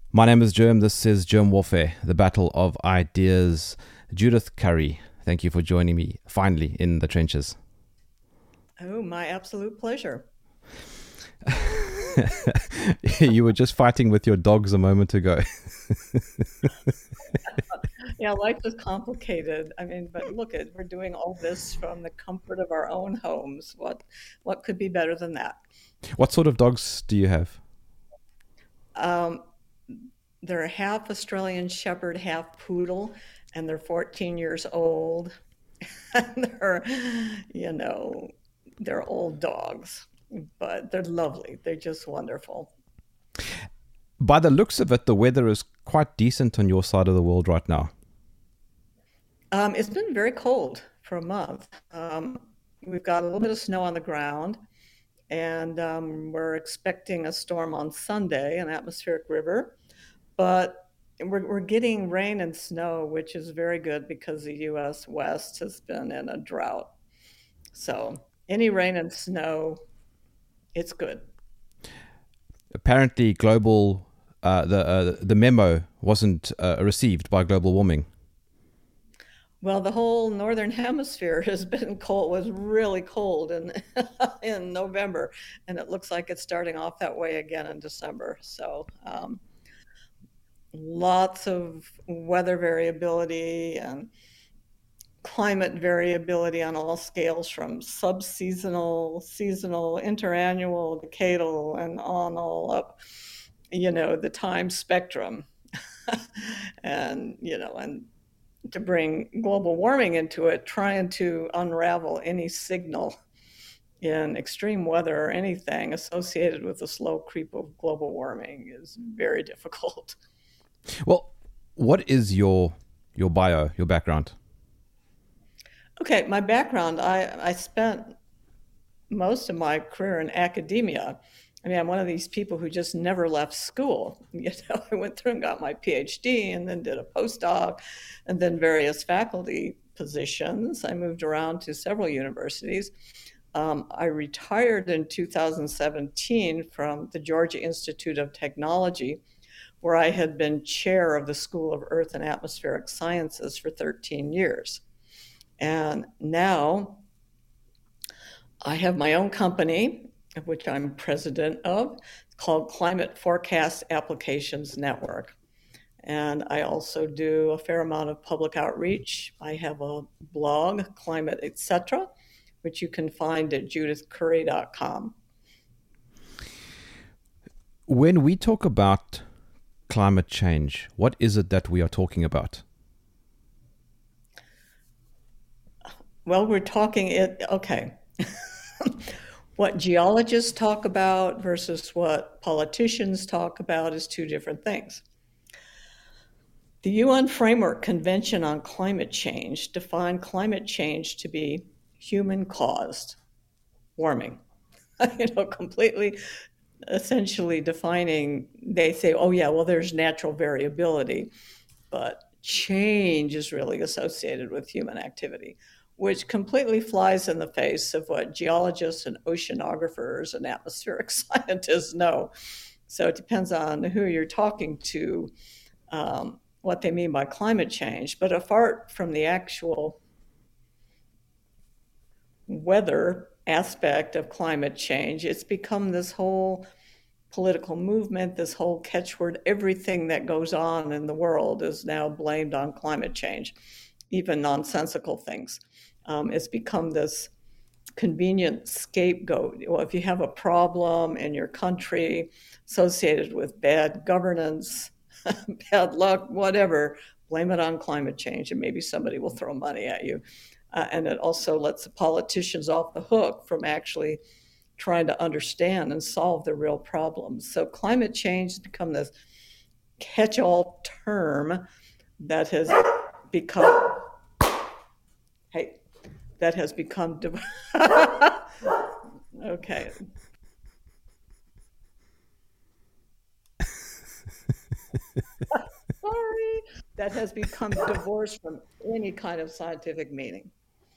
My name is Germ. This is Germ Warfare, the battle of ideas. Judith Curry, thank you for joining me finally in the trenches. Oh, my absolute pleasure. You were just fighting with your dogs a moment ago. Yeah, life is complicated. But look at we're doing all this from the comfort of our own homes. What could be better than that? What sort of dogs do you have? Um, they're half Australian Shepherd, half Poodle, and they're 14 years old. And you know, they're old dogs, but they're lovely. They're just wonderful. By the looks of it, the weather is quite decent on your side of the world right now. It's been very cold for a month. We've got a little bit of snow on the ground, and we're expecting a storm on Sunday, an atmospheric river. But we're getting rain and snow, which is very good because the U.S. West has been in a drought. So any rain and snow, it's good. Apparently, the memo wasn't received by global warming. Well, the whole northern hemisphere has been cold, was really cold in in November, and it looks like it's starting off that way again in December. So lots of weather variability and climate variability on all scales from subseasonal, seasonal, interannual, decadal, and on all up, the time spectrum. And to bring global warming into it, trying to unravel any signal in extreme weather or anything associated with the slow creep of global warming is very difficult. Well, what is your background? Okay, my background, I spent most of my career in academia. I'm one of these people who just never left school. I went through and got my PhD and then did a postdoc and then various faculty positions. I moved around to several universities. I retired in 2017 from the Georgia Institute of Technology, where I had been chair of the School of Earth and Atmospheric Sciences for 13 years. And now I have my own company, of which I'm president of, called Climate Forecast Applications Network. And I also do a fair amount of public outreach. I have a blog, Climate Etc., which you can find at judithcurry.com. When we talk about climate change, what is it that we are talking about? Well, okay. What geologists talk about versus what politicians talk about is two different things. The UN Framework Convention on Climate Change defined climate change to be human-caused warming. Completely, essentially defining, they say, oh yeah, well, there's natural variability, but change is really associated with human activity, which completely flies in the face of what geologists and oceanographers and atmospheric scientists know. So it depends on who you're talking to, what they mean by climate change. But apart from the actual weather aspect of climate change, it's become this whole political movement, this whole catchword. Everything that goes on in the world is now blamed on climate change, even nonsensical things. It's become this convenient scapegoat. Well, if you have a problem in your country associated with bad governance, bad luck, whatever, blame it on climate change, and maybe somebody will throw money at you. And it also lets the politicians off the hook from actually trying to understand and solve the real problems. So climate change has become this catch-all term that has become, hey, that has become, okay. Sorry, that has become divorced from any kind of scientific meaning.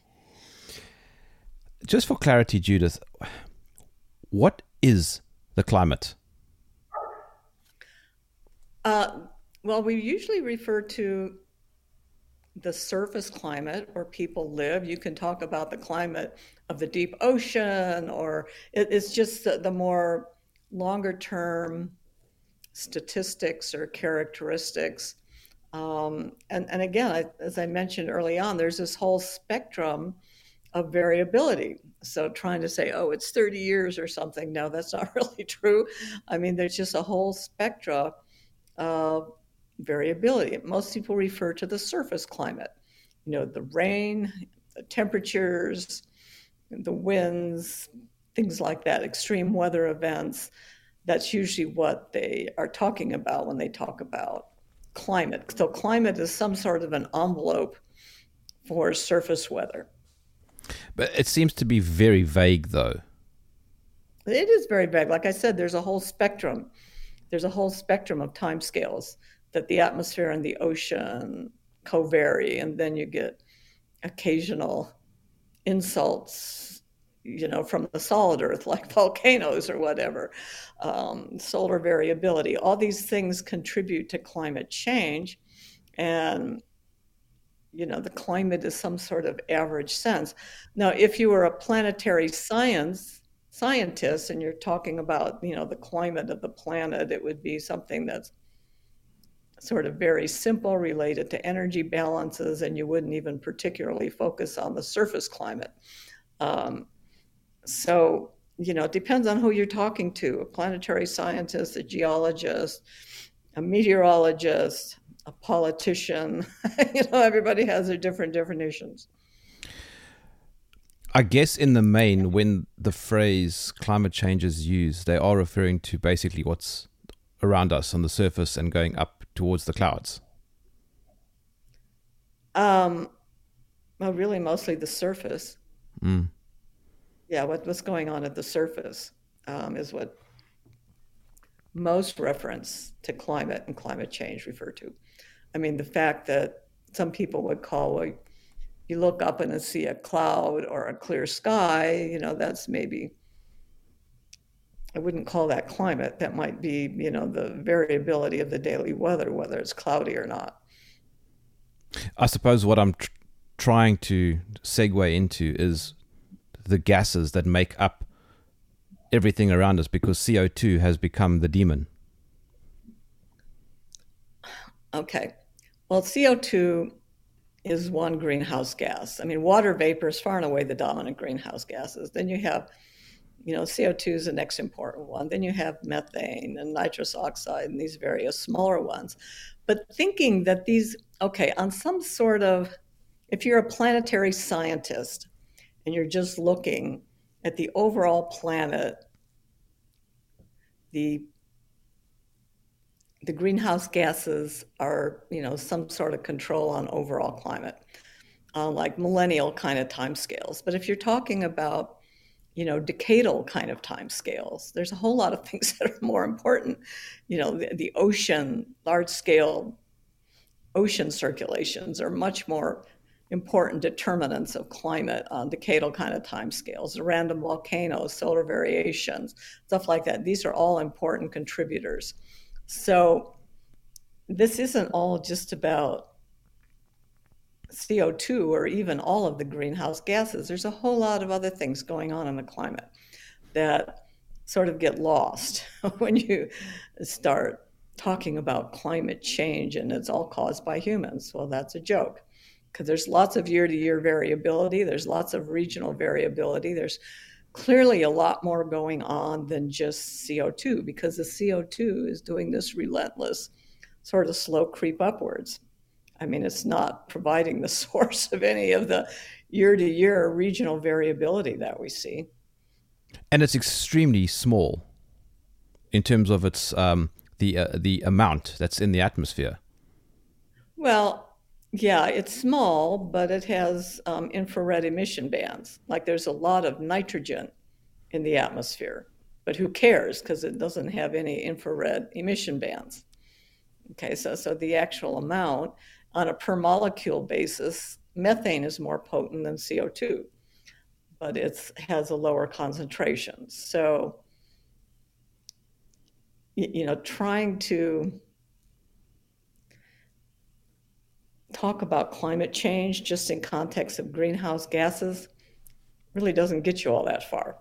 Just for clarity, Judith, what is the climate? Uh, well, we usually refer to the surface climate where people live. You can talk about the climate of the deep ocean, or it's just the more longer term statistics or characteristics. And again, as I mentioned early on, there's this whole spectrum of variability. So trying to say, oh, it's 30 years or something, no, that's not really true. I mean, there's just a whole spectrum of variability. Most people refer to the surface climate, the rain, the temperatures, the winds, things like that, extreme weather events. That's usually what they are talking about when they talk about climate. So, climate is some sort of an envelope for surface weather. But it seems to be very vague, though. It is very vague. Like I said, there's a whole spectrum. There's a whole spectrum of time scales that the atmosphere and the ocean co-vary, and then you get occasional insults, from the solid earth, like volcanoes or whatever, solar variability. All these things contribute to climate change, and the climate is some sort of average sense. Now, if you were a planetary scientist and you're talking about, the climate of the planet, it would be something that's sort of very simple, related to energy balances, and you wouldn't even particularly focus on the surface climate. Um, so, it depends on who you're talking to: a planetary scientist, a geologist, a meteorologist, a politician. Everybody has their different definitions. I guess in the main, when the phrase climate change is used, they are referring to basically what's around us on the surface and going up towards the clouds. Um, well, really, mostly the surface. Mm. Yeah, what's going on at the surface is what most reference to climate and climate change refer to. I mean, the fact that some people would call, well, you look up and see a cloud or a clear sky, that's maybe, I wouldn't call that climate. That might be, the variability of the daily weather, whether it's cloudy or not. I suppose what I'm trying to segue into is the gases that make up everything around us, because CO2 has become the demon. Okay. Well, CO2 is one greenhouse gas. I mean, water vapor is far and away the dominant greenhouse gases. Then you have, CO2 is the next important one. Then you have methane and nitrous oxide and these various smaller ones. But thinking that on some sort of, if you're a planetary scientist and you're just looking at the overall planet, the greenhouse gases are, some sort of control on overall climate, like millennial kind of timescales. But if you're talking about, decadal kind of timescales, there's a whole lot of things that are more important. The ocean, large scale ocean circulations are much more important determinants of climate on decadal kind of timescales. Random volcanoes, solar variations, stuff like that. These are all important contributors. So this isn't all just about CO2 or even all of the greenhouse gases. There's a whole lot of other things going on in the climate that sort of get lost when you start talking about climate change and it's all caused by humans. Well, that's a joke, because there's lots of year-to-year variability. There's lots of regional variability. There's clearly a lot more going on than just CO2, because the CO2 is doing this relentless sort of slow creep upwards. I mean, it's not providing the source of any of the year-to-year regional variability that we see. And it's extremely small in terms of its the amount that's in the atmosphere. Well, yeah, it's small, but it has infrared emission bands. Like, there's a lot of nitrogen in the atmosphere, but who cares, because it doesn't have any infrared emission bands. Okay, so the actual amount on a per molecule basis, methane is more potent than CO2, but it has a lower concentration. So, trying to talk about climate change just in context of greenhouse gases really doesn't get you all that far.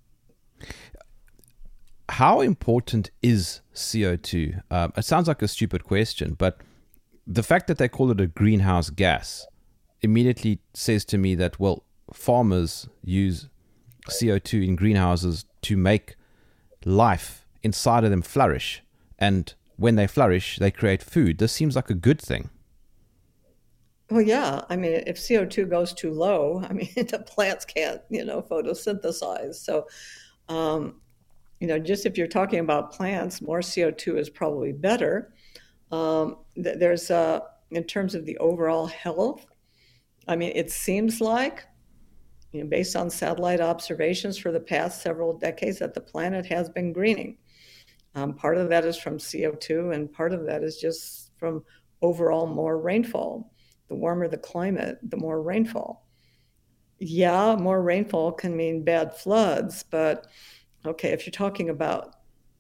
How important is CO2? It sounds like a stupid question, but the fact that they call it a greenhouse gas immediately says to me that, well, farmers use CO2 in greenhouses to make life inside of them flourish. And when they flourish, they create food. This seems like a good thing. Well, yeah. I mean, if CO2 goes too low, I mean, the plants can't, photosynthesize. So, um, just if you're talking about plants, more CO2 is probably better. There's, in terms of the overall health, I mean, it seems like, based on satellite observations for the past several decades, that the planet has been greening. Part of that is from CO2, and part of that is just from overall more rainfall. The warmer the climate, the more rainfall. Yeah, more rainfall can mean bad floods, but okay, if you're talking about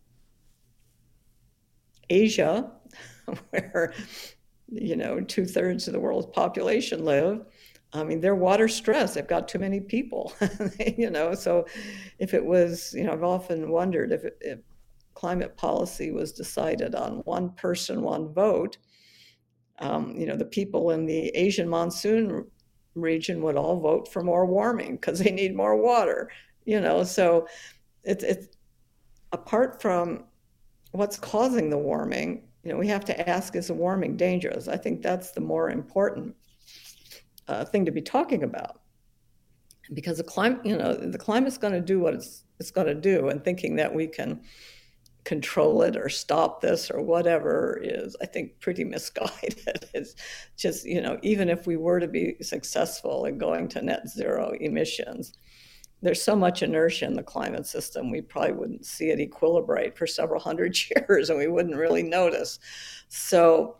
Asia, where, 2/3 of the world's population live, I mean, they're water stressed. They've got too many people, so if it was, I've often wondered if climate policy was decided on one person, one vote, the people in the Asian monsoon region would all vote for more warming because they need more water, so it's apart from what's causing the warming, we have to ask, is the warming dangerous? I think that's the more important thing to be talking about, because the climate's going to do what it's going to do, and thinking that we can control it or stop this or whatever is, I think, pretty misguided. It's just, even if we were to be successful in going to net zero emissions, there's so much inertia in the climate system, we probably wouldn't see it equilibrate for several hundred years, and we wouldn't really notice. So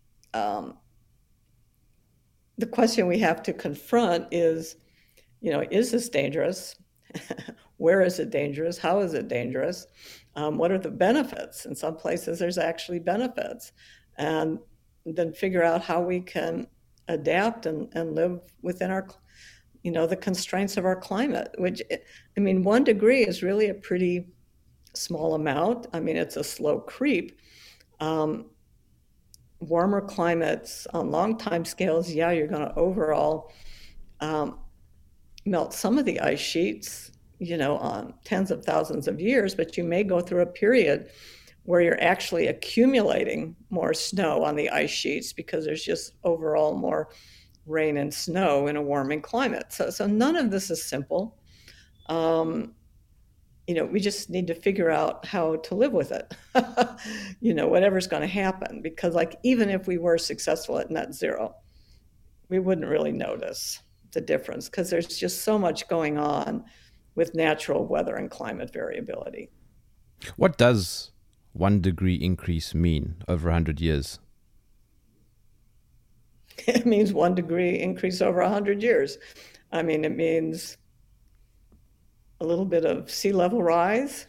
the question we have to confront is this dangerous? Where is it dangerous? How is it dangerous? What are the benefits? In some places, there's actually benefits. And then figure out how we can adapt and live within our, the constraints of our climate, which, 1 degree is really a pretty small amount. I mean, it's a slow creep. Warmer climates on long time scales, yeah, you're going to overall melt some of the ice sheets, on tens of thousands of years, but you may go through a period where you're actually accumulating more snow on the ice sheets because there's just overall more rain and snow in a warming climate. So none of this is simple. We just need to figure out how to live with it, whatever's going to happen, because even if we were successful at net zero, we wouldn't really notice the difference because there's just so much going on with natural weather and climate variability. What does 1 degree increase mean over 100 years? It means 1 degree increase over 100 years. It means a little bit of sea level rise.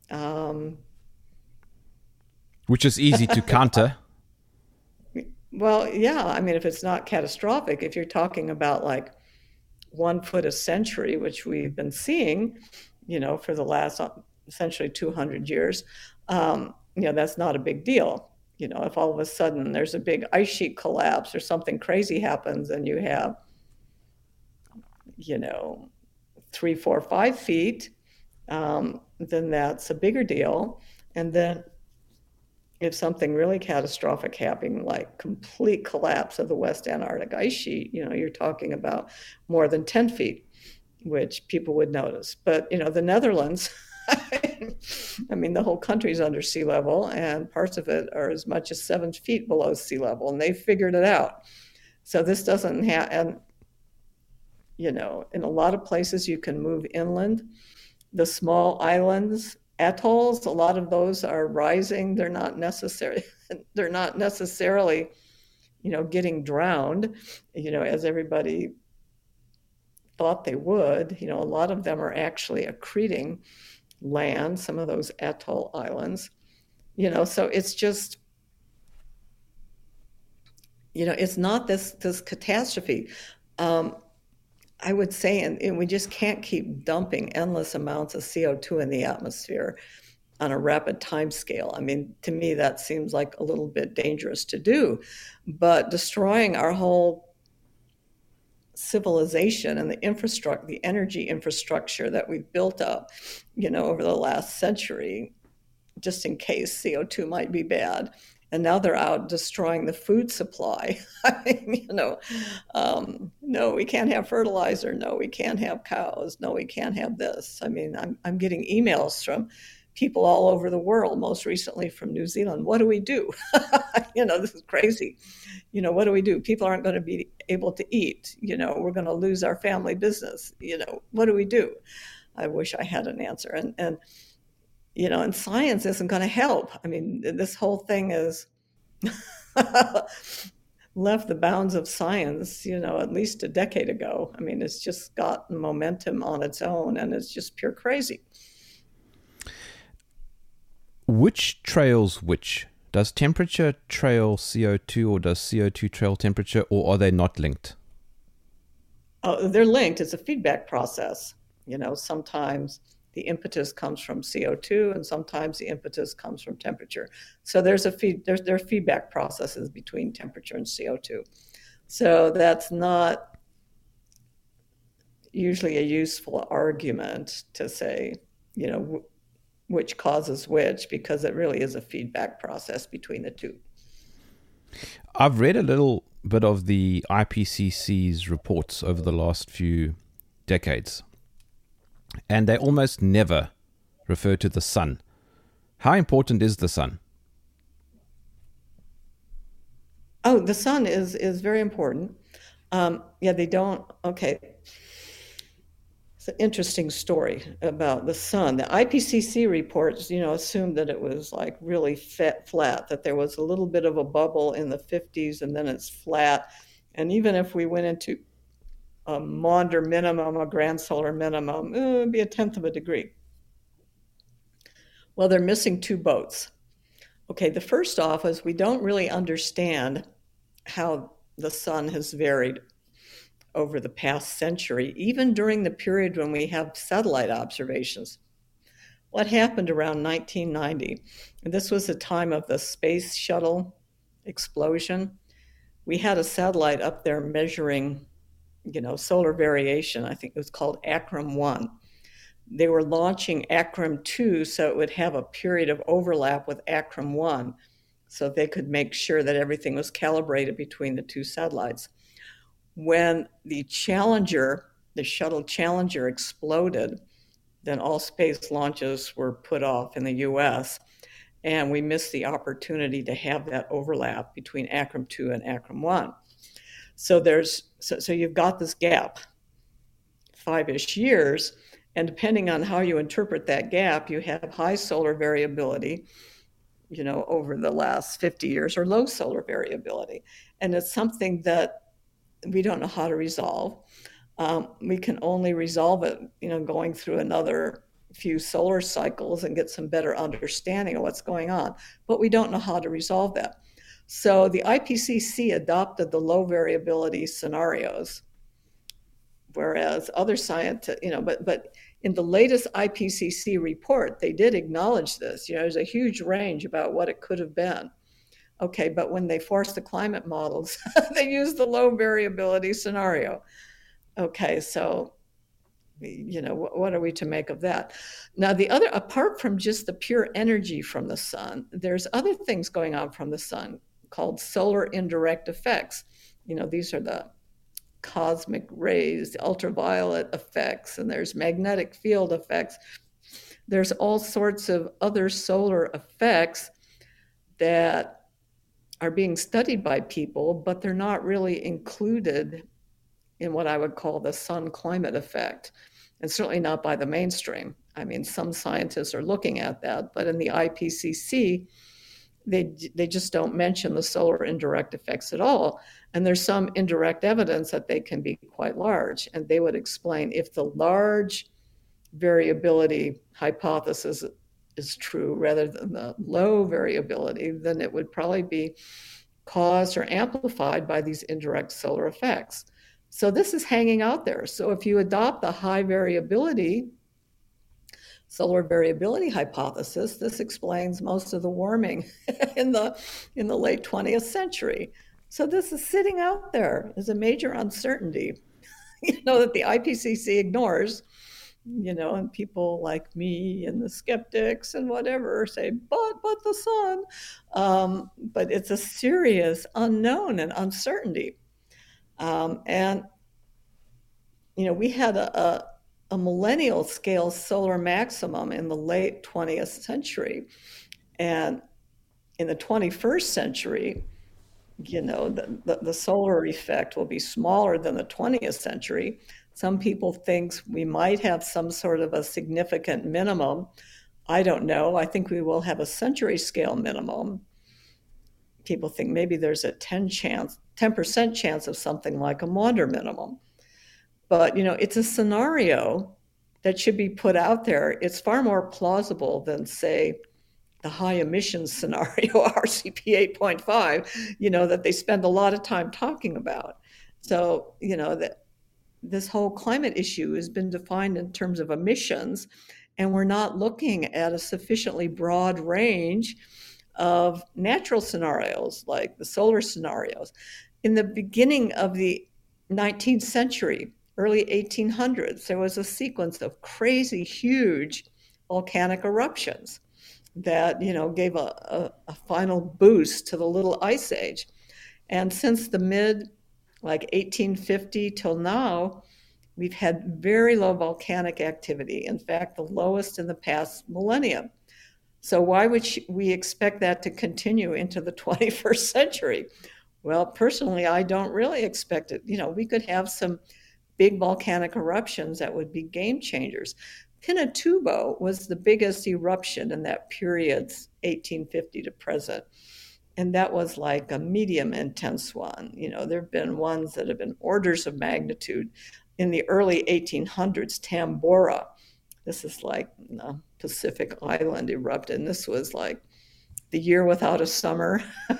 Which is easy to counter. Well, yeah. If it's not catastrophic, if you're talking about 1 foot a century, which we've been seeing, for the last essentially 200 years, that's not a big deal. If all of a sudden there's a big ice sheet collapse or something crazy happens and you have, 3, 4, 5 feet, then that's a bigger deal. And then if something really catastrophic happened, like complete collapse of the West Antarctic ice sheet, you're talking about more than 10 feet, which people would notice. But, the Netherlands, the whole country's under sea level, and parts of it are as much as 7 feet below sea level, and they figured it out. So this doesn't happen. In a lot of places you can move inland. The small islands, atolls, a lot of those are rising. They're not necessarily, getting drowned, as everybody thought they would. A lot of them are actually accreting land, some of those atoll islands. So it's just, it's not this catastrophe. Um, I would say, and we just can't keep dumping endless amounts of CO2 in the atmosphere on a rapid time scale. I mean, to me, that seems like a little bit dangerous to do, but destroying our whole civilization and the infrastructure, the energy infrastructure that we've built up, over the last century, just in case CO2 might be bad. And now they're out destroying the food supply. I mean, no, we can't have fertilizer. No, we can't have cows. No, we can't have this. I mean, I'm getting emails from people all over the world, most recently from New Zealand. What do we do? This is crazy. What do we do? People aren't going to be able to eat. We're going to lose our family business. What do we do? I wish I had an answer. And science isn't going to help. I mean, this whole thing is left the bounds of science, at least a decade ago. I mean, it's just got momentum on its own, and it's just pure crazy. Which trails which? Does temperature trail CO2, or does CO2 trail temperature, or are they not linked? Oh, they're linked. It's a feedback process. Sometimes the impetus comes from CO2, and sometimes the impetus comes from temperature. So there are feedback processes between temperature and CO2. So that's not usually a useful argument to say, which causes which, because it really is a feedback process between the two. I've read a little bit of the IPCC's reports over the last few decades, and they almost never refer to the sun. How important is the sun? Oh, the sun is very important. They don't. Okay. It's an interesting story about the sun. The IPCC reports, assumed that it was like really flat, that there was a little bit of a bubble in the 50s and then it's flat. And even if we went into a Maunder minimum, a grand solar minimum, it would be 1/10 of a degree. Well, they're missing two boats. Okay, the first off is we don't really understand how the sun has varied over the past century, even during the period when we have satellite observations. What happened around 1990? This was the time of the space shuttle explosion. We had a satellite up there measuring, solar variation. I think it was called ACRIM-1. They were launching ACRIM-2 so it would have a period of overlap with ACRIM-1 so they could make sure that everything was calibrated between the two satellites. When the shuttle Challenger exploded, then all space launches were put off in the US, and we missed the opportunity to have that overlap between ACRIM-2 and ACRIM-1. So you've got this gap, 5-ish years, and depending on how you interpret that gap, you have high solar variability, over the last 50 years, or low solar variability. And it's something that we don't know how to resolve. We can only resolve it, going through another few solar cycles and get some better understanding of what's going on. But we don't know how to resolve that. So the IPCC adopted the low variability scenarios, whereas other scientists, but in the latest IPCC report, they did acknowledge this. There's a huge range about what it could have been. Okay, but when they forced the climate models, they used the low variability scenario. Okay, so, what are we to make of that? Now, apart from just the pure energy from the sun, there's other things going on from the sun called solar indirect effects. These are the cosmic rays, the ultraviolet effects, and there's magnetic field effects. There's all sorts of other solar effects that are being studied by people, but they're not really included in what I would call the sun climate effect, and certainly not by the mainstream. I mean, some scientists are looking at that, but in the IPCC, they just don't mention the solar indirect effects at all. And there's some indirect evidence that they can be quite large, and they would explain if the large variability hypothesis is true rather than the low variability, then it would probably be caused or amplified by these indirect solar effects. So this is hanging out there. So if you adopt the high variability, solar variability hypothesis, this explains most of the warming in the late 20th century. So this is sitting out there as a major uncertainty, that the IPCC ignores, and people like me and the skeptics and whatever say, but the sun. But it's a serious unknown and uncertainty. And we had a millennial scale solar maximum in the late 20th century. And in the 21st century, the solar effect will be smaller than the 20th century. Some people think we might have some sort of a significant minimum. I don't know. I think we will have a century scale minimum. People think maybe there's a 10% chance of something like a Maunder minimum. But, it's a scenario that should be put out there. It's far more plausible than, say, the high emissions scenario, RCP 8.5, that they spend a lot of time talking about. So, that this whole climate issue has been defined in terms of emissions, and we're not looking at a sufficiently broad range of natural scenarios like the solar scenarios. In the beginning of the 19th century, early 1800s, there was a sequence of crazy, huge volcanic eruptions that, gave a final boost to the little ice age. And since the mid, 1850 till now, we've had very low volcanic activity. In fact, the lowest in the past millennium. So why would we expect that to continue into the 21st century? Well, personally, I don't really expect it. We could have some big volcanic eruptions that would be game changers. Pinatubo was the biggest eruption in that period, 1850 to present. And that was like a medium intense one. There have been ones that have been orders of magnitude. In the early 1800s, Tambora, this is like Pacific Island erupted. And this was like the year without a summer.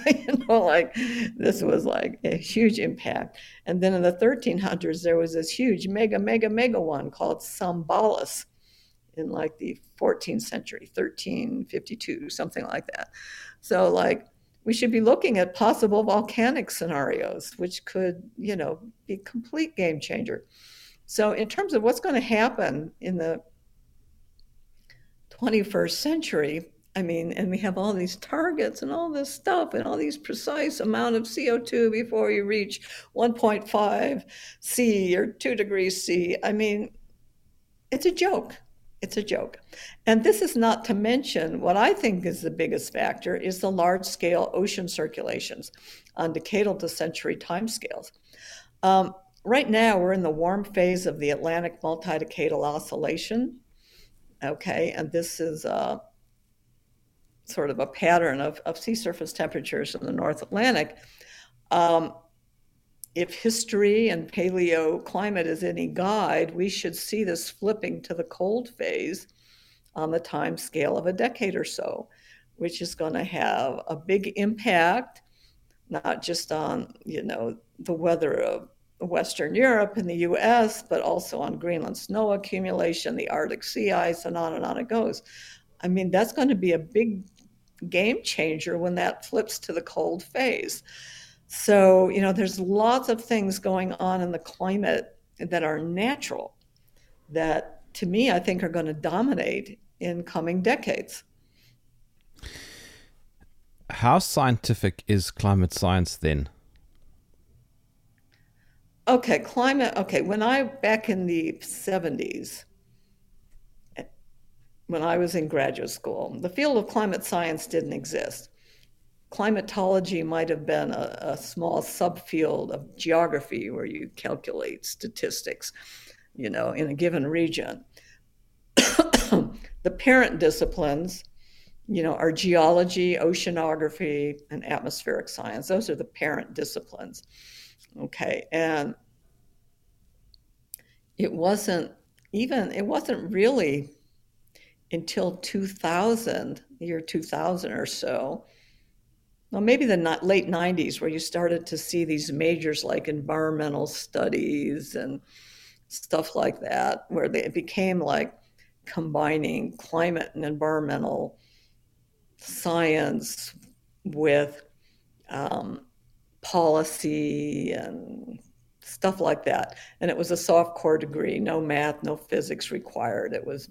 This was like a huge impact. And then in the 1300s, there was this huge mega one called Sambalis in like the 14th century, 1352, something like that. So we should be looking at possible volcanic scenarios, which could, be a complete game changer. So in terms of what's going to happen in the 21st century, and we have all these targets and all this stuff and all these precise amount of CO2 before you reach 1.5 C or 2 degrees C. It's a joke. It's a joke. And this is not to mention what I think is the biggest factor is the large-scale ocean circulations on decadal to century timescales. Right now, we're in the warm phase of the Atlantic multi-decadal oscillation. Okay, and this is sort of a pattern of sea surface temperatures in the North Atlantic. If history and paleoclimate is any guide, we should see this flipping to the cold phase on the time scale of a decade or so, which is going to have a big impact, not just on, the weather of Western Europe and the US, but also on Greenland snow accumulation, the Arctic sea ice, and on it goes. That's going to be a big game changer when that flips to the cold phase. So, there's lots of things going on in the climate that are natural that, to me, I think are going to dominate in coming decades. How scientific is climate science then? Okay, back in the 70s, when I was in graduate school, the field of climate science didn't exist. Climatology might have been a small subfield of geography where you calculate statistics, in a given region. The parent disciplines, are geology, oceanography, and atmospheric science. Those are the parent disciplines. Okay, and it wasn't really until 2000, the year 2000 or so, well, maybe the late 90s, where you started to see these majors like environmental studies and stuff like that, where it became like combining climate and environmental science with um, policy and stuff like that. And it was a soft core degree, no math, no physics required.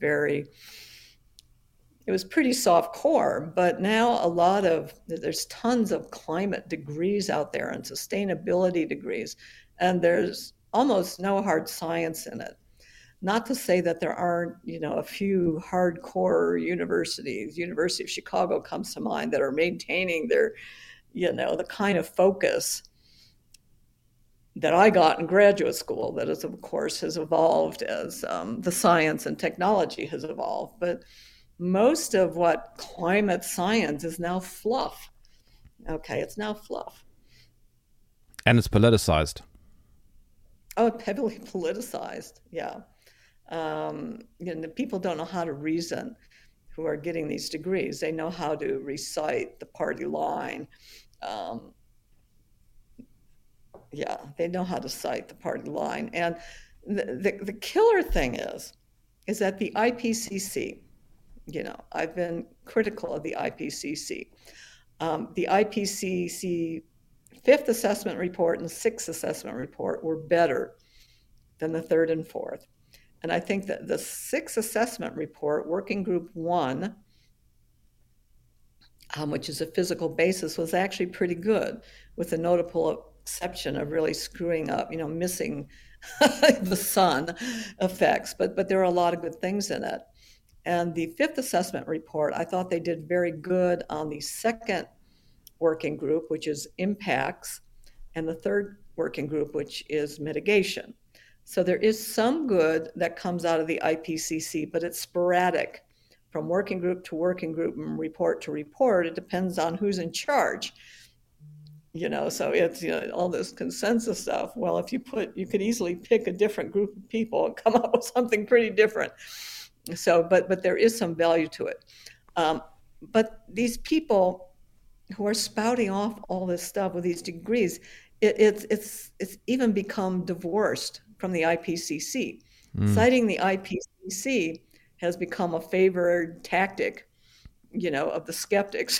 It was pretty soft core, but now there's tons of climate degrees out there and sustainability degrees, and there's almost no hard science in it. Not to say that there aren't, a few hardcore universities. University of Chicago comes to mind, that are maintaining their, the kind of focus that I got in graduate school, that is, of course, has evolved as the science and technology has evolved. But most of what climate science is now fluff. Okay, it's now fluff. And it's politicized. Oh, heavily politicized, yeah. People don't know how to reason who are getting these degrees. They know how to recite the party line. Yeah, they know how to cite the party line. And the killer thing is that the IPCC, I've been critical of the IPCC. The IPCC fifth assessment report and sixth assessment report were better than the third and fourth. And I think that the sixth assessment report, Working Group 1, which is a physical basis, was actually pretty good, with the notable exception of really screwing up, missing the sun effects. But there are a lot of good things in it. And the fifth assessment report, I thought they did very good on the second working group, which is impacts, and the third working group, which is mitigation. So there is some good that comes out of the IPCC, but it's sporadic from working group to working group and report to report. It depends on who's in charge. So it's all this consensus stuff. Well, if you could easily pick a different group of people and come up with something pretty different. So, but there is some value to it. But these people who are spouting off all this stuff with these degrees, it's even become divorced from the IPCC. Citing the IPCC has become a favored tactic, of the skeptics.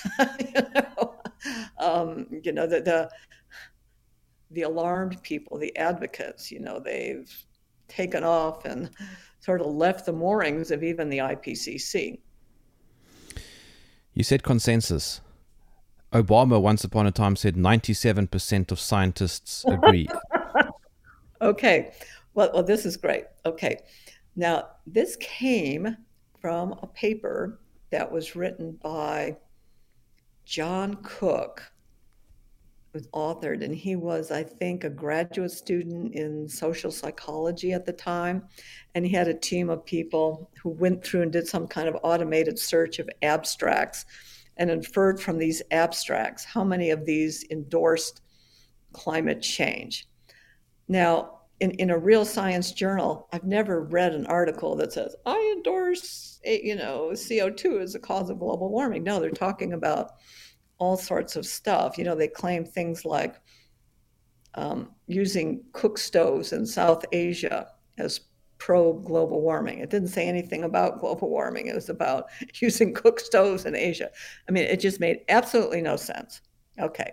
The alarmed people, the advocates, they've taken off and sort of left the moorings of even the IPCC. You said consensus. Obama once upon a time said 97% of scientists agree. Okay. Well, this is great. Okay. Now, this came from a paper that was written by John Cook, was authored, and he was, I think, a graduate student in social psychology at the time. And he had a team of people who went through and did some kind of automated search of abstracts and inferred from these abstracts how many of these endorsed climate change. Now, in a real science journal, I've never read an article that says, I endorse, CO2 as a cause of global warming. No, they're talking about all sorts of stuff. They claim things like using cook stoves in South Asia as pro-global warming. It didn't say anything about global warming. It was about using cook stoves in Asia. I mean, it just made absolutely no sense. Okay.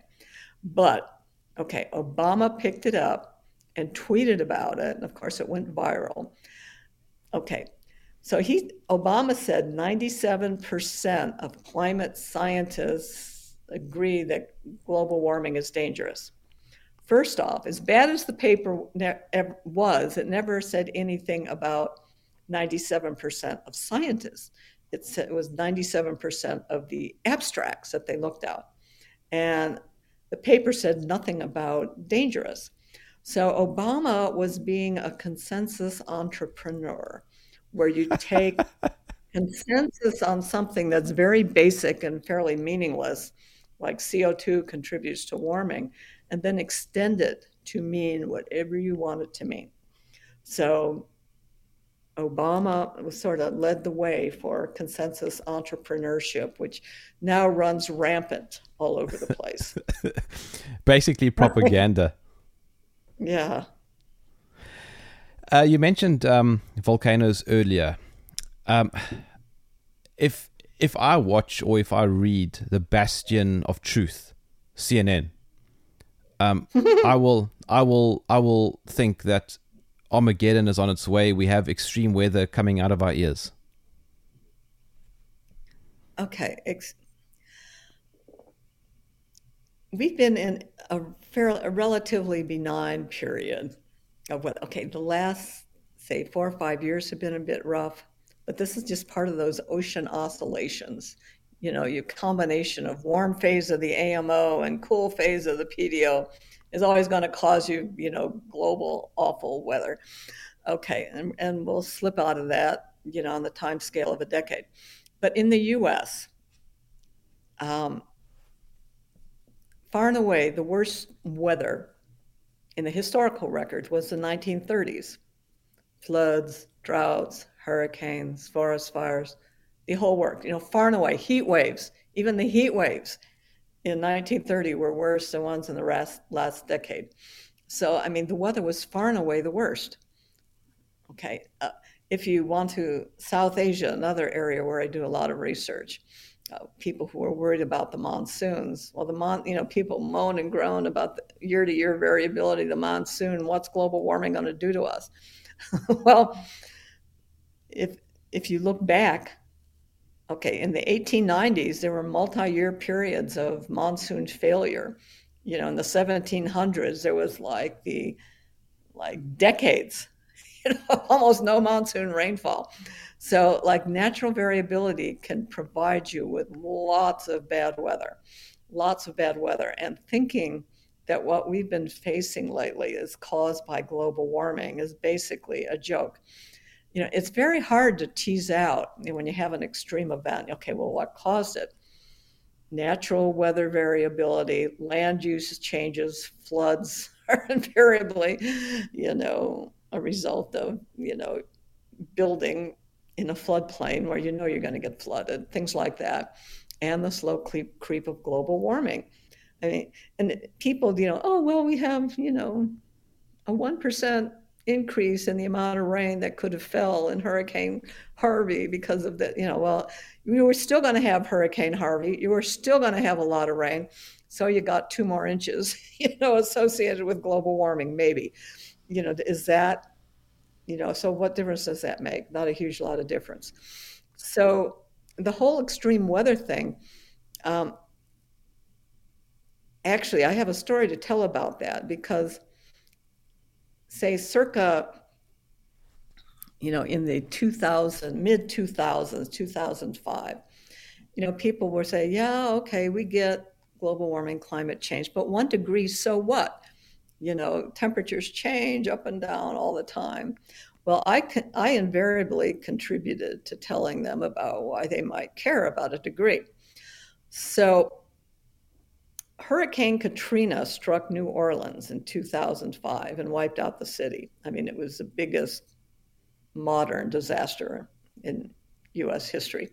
Obama picked it up and tweeted about it. And of course, it went viral. Okay. So Obama said 97% of climate scientists agree that global warming is dangerous. First off, as bad as the paper was, it never said anything about 97% of scientists. It was 97% of the abstracts that they looked at. And the paper said nothing about dangerous. So Obama was being a consensus entrepreneur, where you take consensus on something that's very basic and fairly meaningless, like CO2 contributes to warming, and then extend it to mean whatever you want it to mean. So Obama was sort of led the way for consensus entrepreneurship, which now runs rampant all over the place. Basically, propaganda. Yeah. You mentioned volcanoes earlier. Um, if if I watch or if I read the Bastion of Truth, CNN, I will think that Armageddon is on its way. We have extreme weather coming out of our ears. Okay. We've been in a relatively benign period of what, okay, the last, say, 4 or 5 years have been a bit rough, but this is just part of those ocean oscillations. Your combination of warm phase of the AMO and cool phase of the PDO is always going to cause you, global awful weather. Okay, and we'll slip out of that, on the time scale of a decade. But in the US, um, far and away the worst weather in the historical record was the 1930s. Floods, droughts, hurricanes, forest fires, the whole work. Far and away, heat waves, even the heat waves in 1930 were worse than ones in the last decade. So, I mean, the weather was far and away the worst. Okay. If you want to, South Asia, another area where I do a lot of research, people who are worried about the monsoons. Well, people moan and groan about the year-to-year variability of the monsoon. What's global warming going to do to us? Well, if you look back, okay, in the 1890s, there were multi-year periods of monsoon failure. In the 1700s, there was like decades, almost no monsoon rainfall. So, like, natural variability can provide you with lots of bad weather, and thinking that what we've been facing lately is caused by global warming is basically a joke. It's very hard to tease out when you have an extreme event. Okay, well, what caused it? Natural weather variability, land use changes, floods are invariably, a result of, building in a floodplain where you're going to get flooded, things like that, and the slow creep of global warming. I mean, and people, oh, well, we have, a 1% increase in the amount of rain that could have fell in Hurricane Harvey because of that. Well, you were still going to have Hurricane Harvey. You were still going to have a lot of rain. So you got 2 more inches, associated with global warming, maybe. Is that, so what difference does that make? Not a huge lot of difference. So the whole extreme weather thing, actually, I have a story to tell about that because, say, circa, in the mid 2000s, 2005, people were saying, yeah, okay, we get global warming, climate change, but 1 degree, so what? Temperatures change up and down all the time. Well, I invariably contributed to telling them about why they might care about a degree. So Hurricane Katrina struck New Orleans in 2005 and wiped out the city. I mean, it was the biggest modern disaster in U.S. history.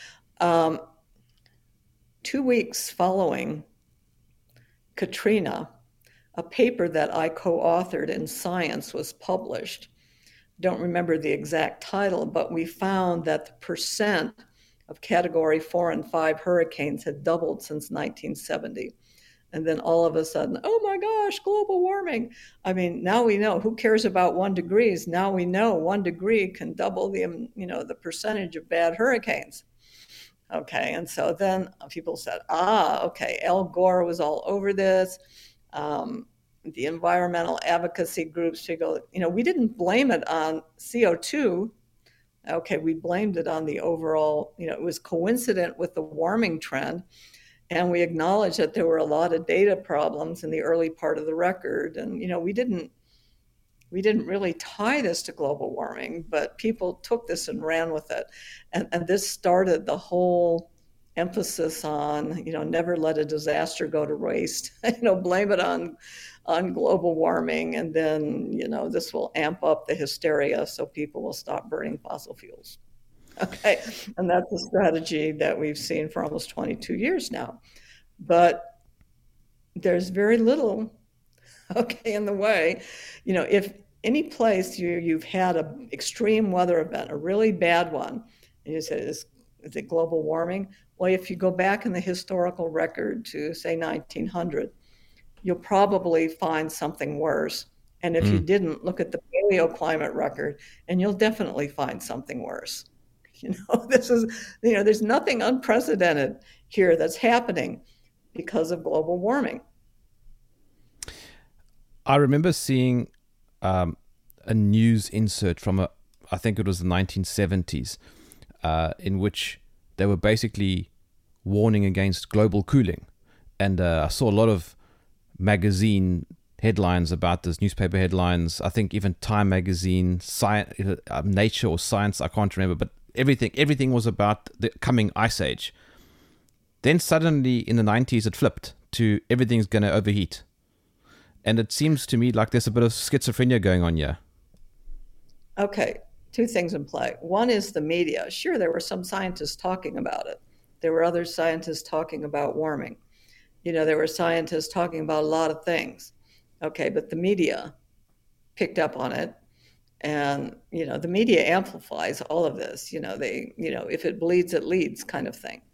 2 weeks following Katrina, a paper that I co-authored in Science was published. Don't remember the exact title, but we found that the percent of Category 4 and 5 hurricanes had doubled since 1970. And then all of a sudden, oh my gosh, global warming. I mean, now we know. Who cares about 1 degree? Now we know 1 degree can double the percentage of bad hurricanes. Okay, and so then people said, okay, Al Gore was all over this. The environmental advocacy groups, we didn't blame it on CO2. Okay, we blamed it on the overall, it was coincident with the warming trend. And we acknowledged that there were a lot of data problems in the early part of the record. And, we didn't really tie this to global warming, but people took this and ran with it. And this started the whole emphasis on, never let a disaster go to waste, blame it on on global warming, and then, this will amp up the hysteria so people will stop burning fossil fuels. Okay, and that's a strategy that we've seen for almost 22 years now. But there's very little, okay, in the way. If any place you've had an extreme weather event, a really bad one, and you say, is it global warming? Well, if you go back in the historical record to, say, 1900, you'll probably find something worse. And if you didn't, look at the paleoclimate record, and you'll definitely find something worse. This is, there's nothing unprecedented here that's happening because of global warming. I remember seeing a news insert from I think it was the 1970s, in which they were basically warning against global cooling. And I saw a lot of magazine headlines about this, newspaper headlines. I think even Time magazine, Nature or Science, I can't remember, but everything was about the coming ice age. Then suddenly in the 90s it flipped to everything's going to overheat. And it seems to me like there's a bit of schizophrenia going on here. Okay, two things in play. One is the media. Sure, there were some scientists talking about it. There were other scientists talking about warming. There were scientists talking about a lot of things. Okay, but the media picked up on it. And, the media amplifies all of this. If it bleeds, it leads kind of thing.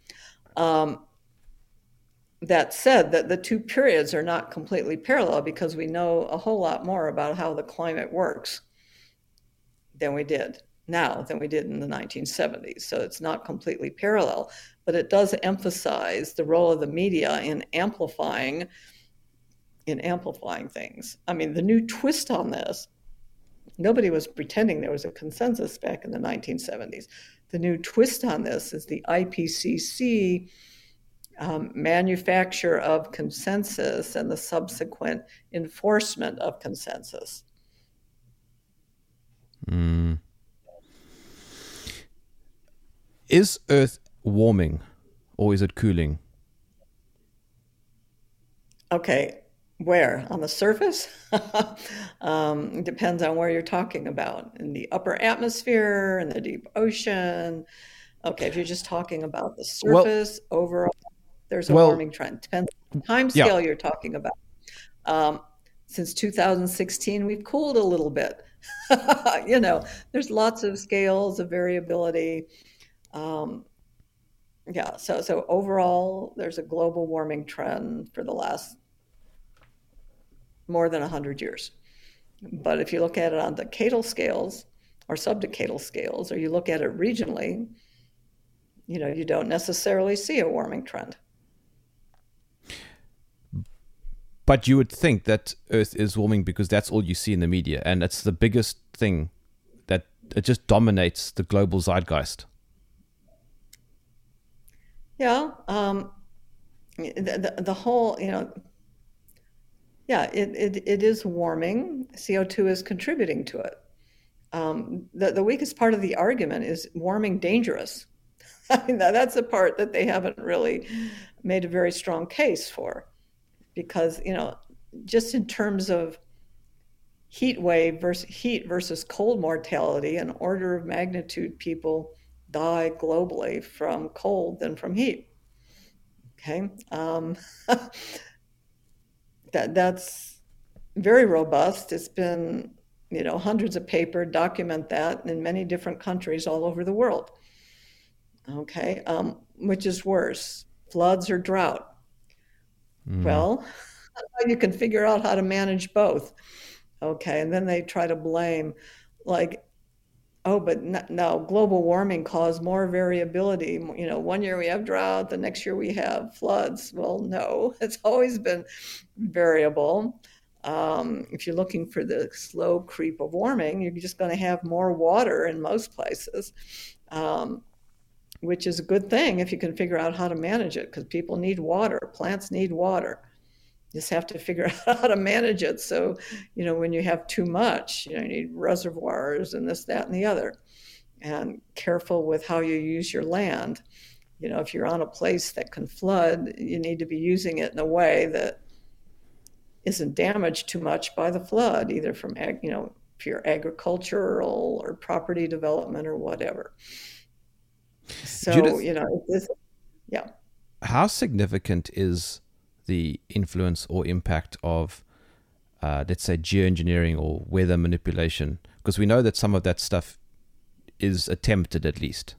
That said, that the two periods are not completely parallel, because we know a whole lot more about how the climate works than we did in the 1970s. So it's not completely parallel, but it does emphasize the role of the media in amplifying things. I mean, the new twist on this, nobody was pretending there was a consensus back in the 1970s. The new twist on this is the IPCC manufacture of consensus and the subsequent enforcement of consensus. Is Earth warming or is it cooling? Okay, where? On the surface? It depends on where you're talking about. In the upper atmosphere, in the deep ocean. Okay, if you're just talking about the surface, overall, there's a warming trend. Depends on the time scale you're talking about. Since 2016, we've cooled a little bit. There's lots of scales of variability. So overall, there's a global warming trend for the last more than 100 years. But if you look at it on decadal scales or subdecadal scales, or you look at it regionally, you don't necessarily see a warming trend. But you would think that Earth is warming because that's all you see in the media, and it's the biggest thing that it just dominates the global zeitgeist. Yeah, the whole, it is warming. CO2 is contributing to it. The weakest part of the argument is warming dangerous. I mean, that's the part that they haven't really made a very strong case for. Because, just in terms of heat versus cold mortality, an order of magnitude people die globally from cold than from heat. Okay, that's very robust. It's been, hundreds of papers document that in many different countries all over the world. Okay, which is worse, floods or drought? Well, you can figure out how to manage both. Okay, and then they try to blame, like, but now global warming caused more variability. 1 year we have drought, the next year we have floods. Well, no, it's always been variable. If you're looking for the slow creep of warming, you're just going to have more water in most places. Which is a good thing if you can figure out how to manage it, because people need water, plants need water. You just have to figure out how to manage it. So, when you have too much, you need reservoirs and this, that, and the other. And careful with how you use your land. If you're on a place that can flood, you need to be using it in a way that isn't damaged too much by the flood, either from pure agricultural or property development or whatever. So, Judith, yeah. how significant is the influence or impact of, let's say, geoengineering or weather manipulation? Because we know that some of that stuff is attempted, at least.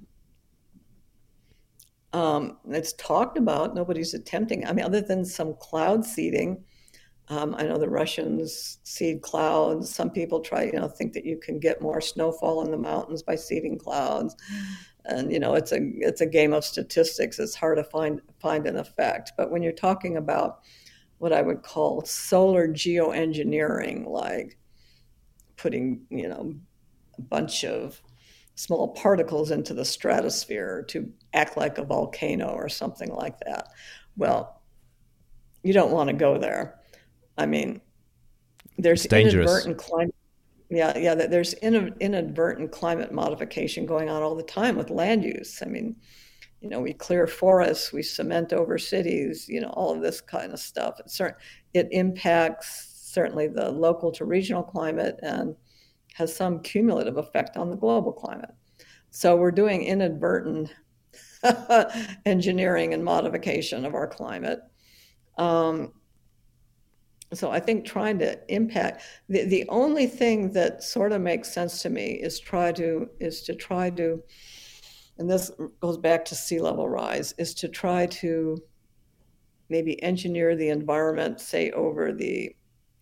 It's talked about. Nobody's attempting. I mean, other than some cloud seeding. I know the Russians seed clouds. Some people try, think that you can get more snowfall in the mountains by seeding clouds. And it's a game of statistics. It's hard to find an effect. But when you're talking about what I would call solar geoengineering, like putting a bunch of small particles into the stratosphere to act like a volcano or something like that, well, you don't want to go there. I mean, there's It's dangerous. inadvertent climate. Yeah, there's inadvertent climate modification going on all the time with land use. I mean, we clear forests, we cement over cities, all of this kind of stuff. It impacts certainly the local to regional climate and has some cumulative effect on the global climate. So we're doing inadvertent engineering and modification of our climate. So I think trying to impact the only thing that sort of makes sense to me is to try to, and this goes back to sea level rise, is to try to maybe engineer the environment, say over the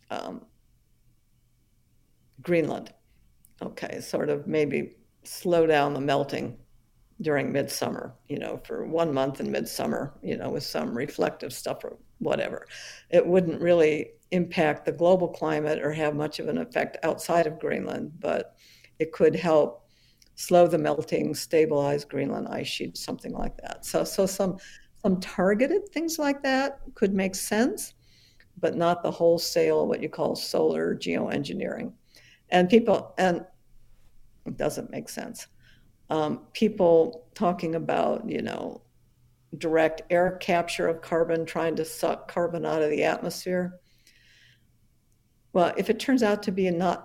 Greenland. Okay, sort of maybe slow down the melting during midsummer, for 1 month in midsummer, with some reflective stuff or whatever. It wouldn't really impact the global climate or have much of an effect outside of Greenland, but it could help slow the melting, stabilize Greenland ice sheet, something like that. So some targeted things like that could make sense, but not the wholesale, what you call solar geoengineering. And it doesn't make sense. People talking about, direct air capture of carbon, trying to suck carbon out of the atmosphere. Well, if it turns out to be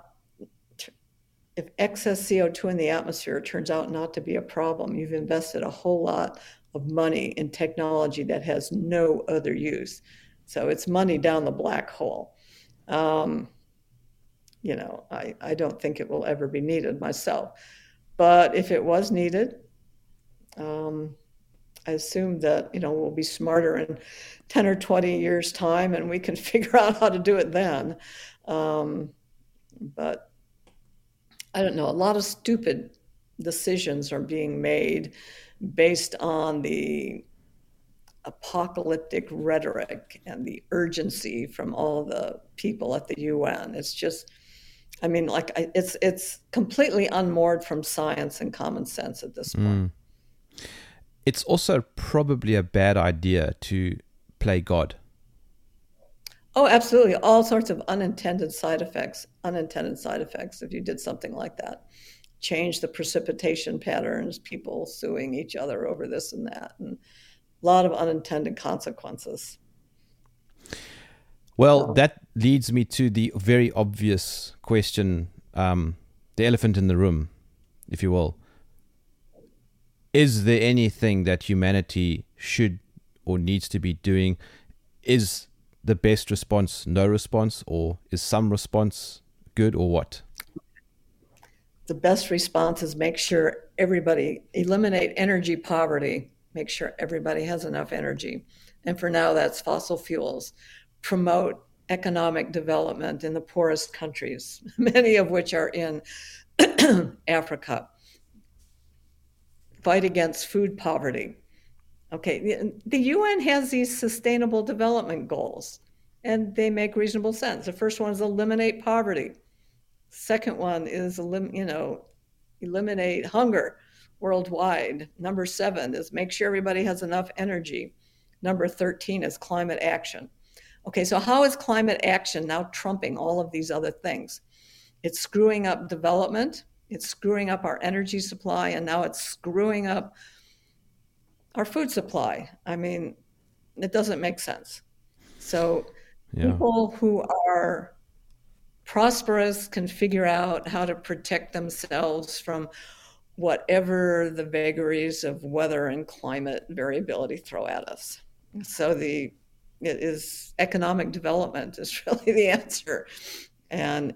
if excess CO2 in the atmosphere turns out not to be a problem, you've invested a whole lot of money in technology that has no other use. So it's money down the black hole. I don't think it will ever be needed myself. But if it was needed, I assume that, we'll be smarter in 10 or 20 years' time and we can figure out how to do it then. But I don't know, a lot of stupid decisions are being made based on the apocalyptic rhetoric and the urgency from all the people at the UN. It's just, it's completely unmoored from science and common sense at this point. It's also probably a bad idea to play God. Oh, absolutely. All sorts of unintended side effects if you did something like that. Change the precipitation patterns, people suing each other over this and that, and a lot of unintended consequences. Well, that leads me to the very obvious question, the elephant in the room, if you will. Is there anything that humanity should or needs to be doing? Is the best response no response, or is some response good, or what? The best response is eliminate energy poverty, make sure everybody has enough energy. And for now, that's fossil fuels. Promote economic development in the poorest countries, many of which are in Africa. Fight against food poverty. Okay, the UN has these sustainable development goals, and they make reasonable sense. The first one is eliminate poverty. Second one is eliminate hunger worldwide. Number 7 is make sure everybody has enough energy. Number 13 is climate action. Okay, so how is climate action now trumping all of these other things? It's screwing up development. It's screwing up our energy supply, and now it's screwing up our food supply. I mean, it doesn't make sense. So Yeah. People who are prosperous can figure out how to protect themselves from whatever the vagaries of weather and climate variability throw at us. So it is economic development is really the answer. And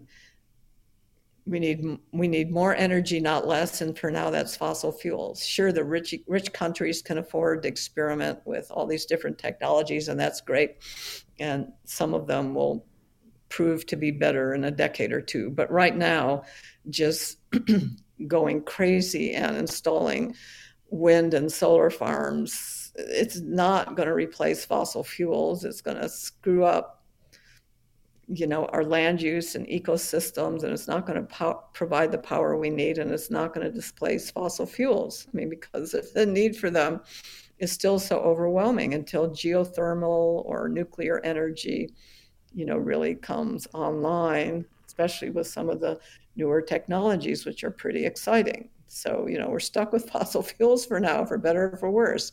we need more energy, not less. And for now, that's fossil fuels. Sure, the rich countries can afford to experiment with all these different technologies, and that's great. And some of them will prove to be better in a decade or two. But right now, just going crazy and installing wind and solar farms, it's not going to replace fossil fuels. It's going to screw up our land use and ecosystems, and it's not going to provide the power we need, and it's not going to displace fossil fuels. I mean, because the need for them is still so overwhelming until geothermal or nuclear energy, really comes online, especially with some of the newer technologies, which are pretty exciting. So, we're stuck with fossil fuels for now, for better or for worse.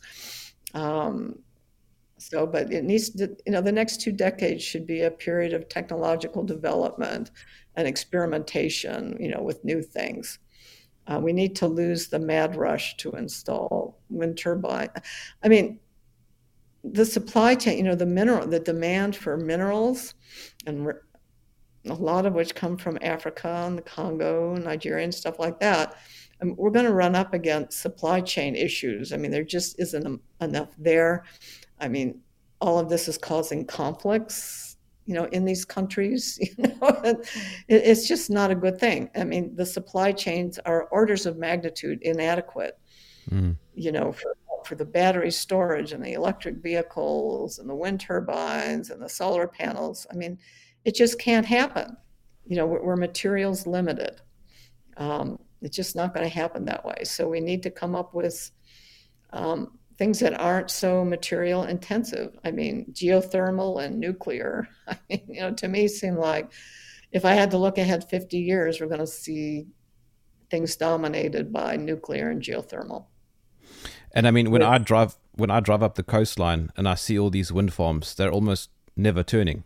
But it needs to, the next 2 decades should be a period of technological development and experimentation, with new things. We need to lose the mad rush to install wind turbine. I mean, the supply chain, the demand for minerals, and a lot of which come from Africa and the Congo, Nigeria, and stuff like that. We're going to run up against supply chain issues. I mean, there just isn't enough there. I mean, all of this is causing conflicts, in these countries. It's just not a good thing. I mean, the supply chains are orders of magnitude inadequate, for the battery storage and the electric vehicles and the wind turbines and the solar panels. I mean, it just can't happen. We're materials limited. It's just not going to happen that way. So we need to come up with things that aren't so material intensive. I mean, geothermal and nuclear, to me seem like if I had to look ahead 50 years, we're going to see things dominated by nuclear and geothermal. And I mean, when I drive up the coastline and I see all these wind farms, they're almost never turning.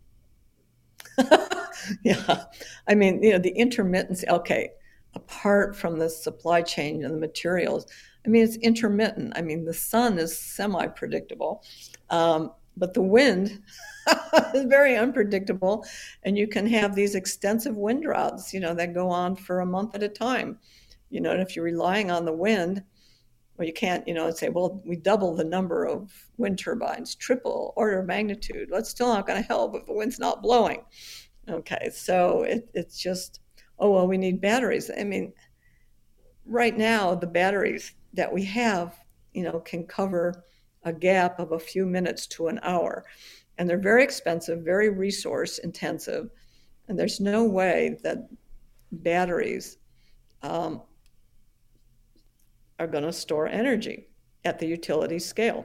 Yeah. I mean, the intermittency, okay, apart from the supply chain and the materials, I mean, it's intermittent. I mean, the sun is semi-predictable, but the wind is very unpredictable. And you can have these extensive wind droughts, that go on for a month at a time. And if you're relying on the wind, well, you can't, say, well, we double the number of wind turbines, triple order of magnitude. Well, it's still not going to help if the wind's not blowing. Okay, so it's just, oh, well, we need batteries. I mean, right now, the batteries that we have, can cover a gap of a few minutes to an hour. And they're very expensive, very resource intensive. And there's no way that batteries are going to store energy at the utility scale.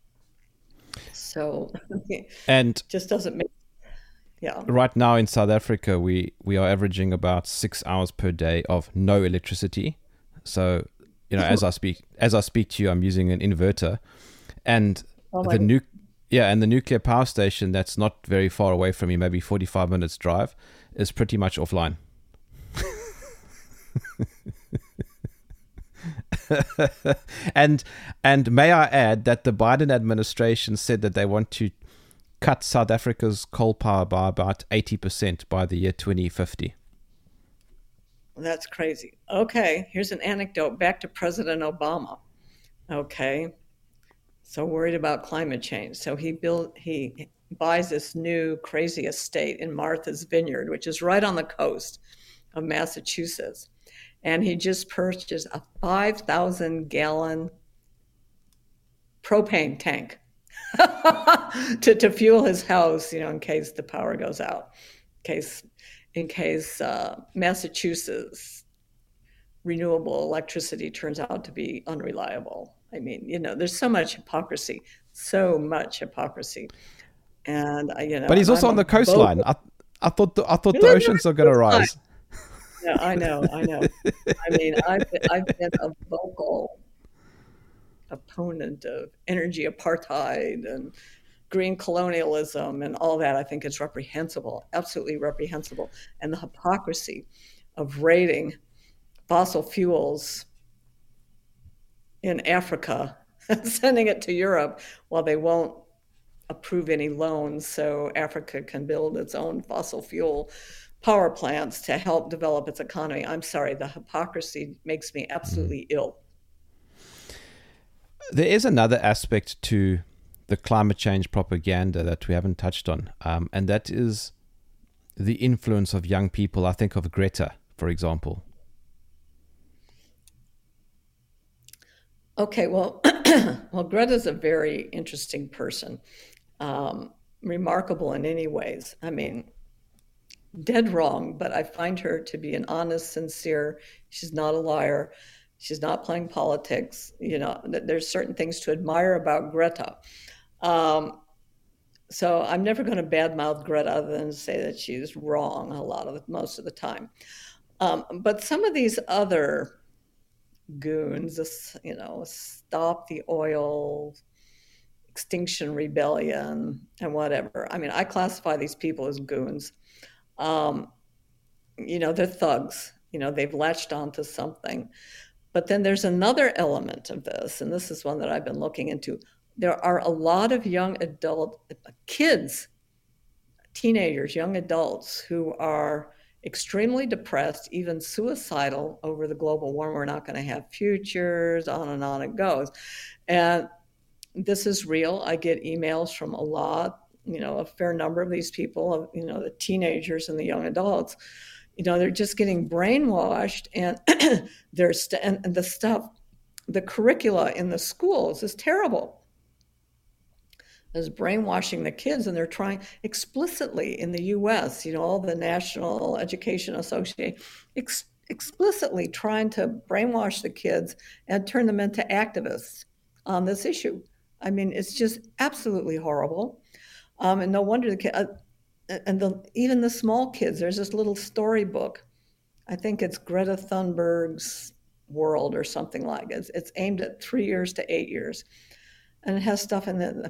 So and just doesn't make. Yeah. Right now in South Africa, we are averaging about 6 hours per day of no electricity. So, as I speak to you, I'm using an inverter, and the nuclear power station that's not very far away from me, maybe 45 minutes drive, is pretty much offline. and may I add that the Biden administration said that they want to cut South Africa's coal power by about 80% by the year 2050. That's crazy. Okay, here's an anecdote back to President Obama. Okay, so worried about climate change. So he buys this new crazy estate in Martha's Vineyard, which is right on the coast of Massachusetts. And he just purchased a 5,000-gallon propane tank to fuel his house, in case the power goes out, in case Massachusetts renewable electricity turns out to be unreliable. I mean, there's so much hypocrisy. And but he's also on the coastline. I thought the oceans are going to rise. Yeah, I know. I mean, I've been a vocal opponent of energy apartheid and green colonialism and all that, I think is reprehensible, absolutely reprehensible. And the hypocrisy of raiding fossil fuels in Africa and sending it to Europe while they won't approve any loans so Africa can build its own fossil fuel power plants to help develop its economy. I'm sorry, the hypocrisy makes me absolutely ill. There is another aspect to the climate change propaganda that we haven't touched on, and that is the influence of young people. I think of Greta, for example. Okay, well, well, Greta's a very interesting person, remarkable in any ways. I mean, dead wrong, but I find her to be an honest, sincere. She's not a liar. She's not playing politics. You know, there's certain things to admire about Greta. So I'm never going to badmouth Greta other than say that she's wrong most of the time. But some of these other goons, Stop the Oil, Extinction Rebellion, and whatever. I mean, I classify these people as goons. They're thugs. They've latched onto something. But then there's another element of this, and this is one that I've been looking into. There are a lot of young adult kids, teenagers, young adults who are extremely depressed, even suicidal over the global warming. We're not going to have futures, on it goes. And this is real. I get emails from a fair number of these people, the teenagers and the young adults. They're just getting brainwashed, and the curricula in the schools is terrible. Is brainwashing the kids, and they're trying explicitly in the U.S., all the National Education Association, explicitly trying to brainwash the kids and turn them into activists on this issue. I mean, it's just absolutely horrible. And no wonder the kid, even the small kids, there's this little storybook. I think it's Greta Thunberg's World or something like it. It's aimed at 3 years to 8 years. And it has stuff in it.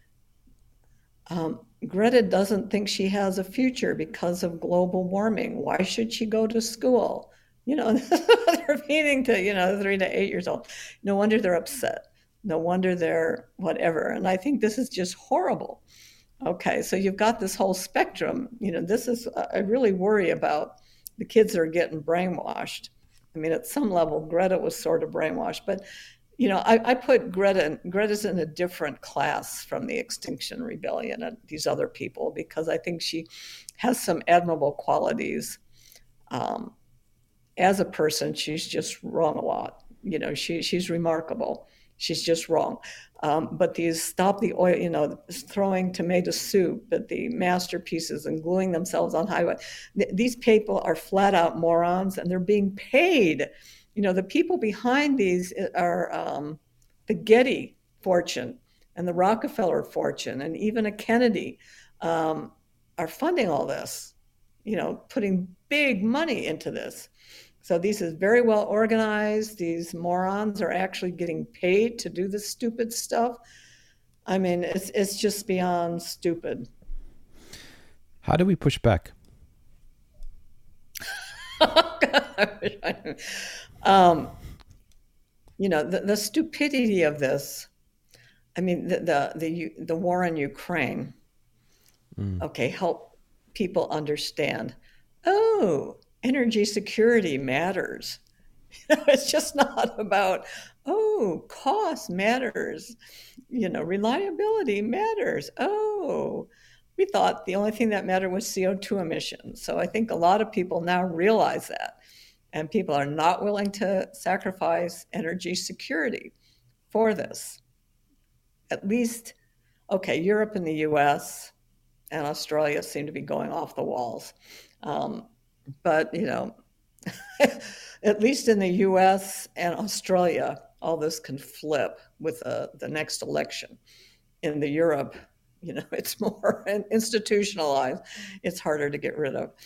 Greta doesn't think she has a future because of global warming. Why should she go to school? They're feeding to, 3 to 8 years old. No wonder they're upset. No wonder they're whatever. And I think this is just horrible. Okay, so you've got this whole spectrum. I really worry about the kids that are getting brainwashed. I mean, at some level, Greta was sort of brainwashed, but I put Greta's in a different class from the Extinction Rebellion and these other people, because I think she has some admirable qualities. As a person, she's just wrong a lot. She's remarkable. She's just wrong. But these Stop the Oil, throwing tomato soup at the masterpieces and gluing themselves on highway. These people are flat out morons, and they're being paid. The people behind these are the Getty fortune and the Rockefeller fortune and even a Kennedy are funding all this, putting big money into this. So this is very well organized. These morons are actually getting paid to do this stupid stuff. I mean, it's just beyond stupid. How do we push back? The stupidity of this. I mean, the war in Ukraine. Okay, help people understand. Oh, energy security matters. It's just not about, cost matters. Reliability matters. We thought the only thing that mattered was CO2 emissions. So I think a lot of people now realize that. And people are not willing to sacrifice energy security for this. At least, Europe and the US and Australia seem to be going off the walls. But, at least in the US and Australia, all this can flip with the next election. In the Europe, it's more institutionalized. It's harder to get rid of.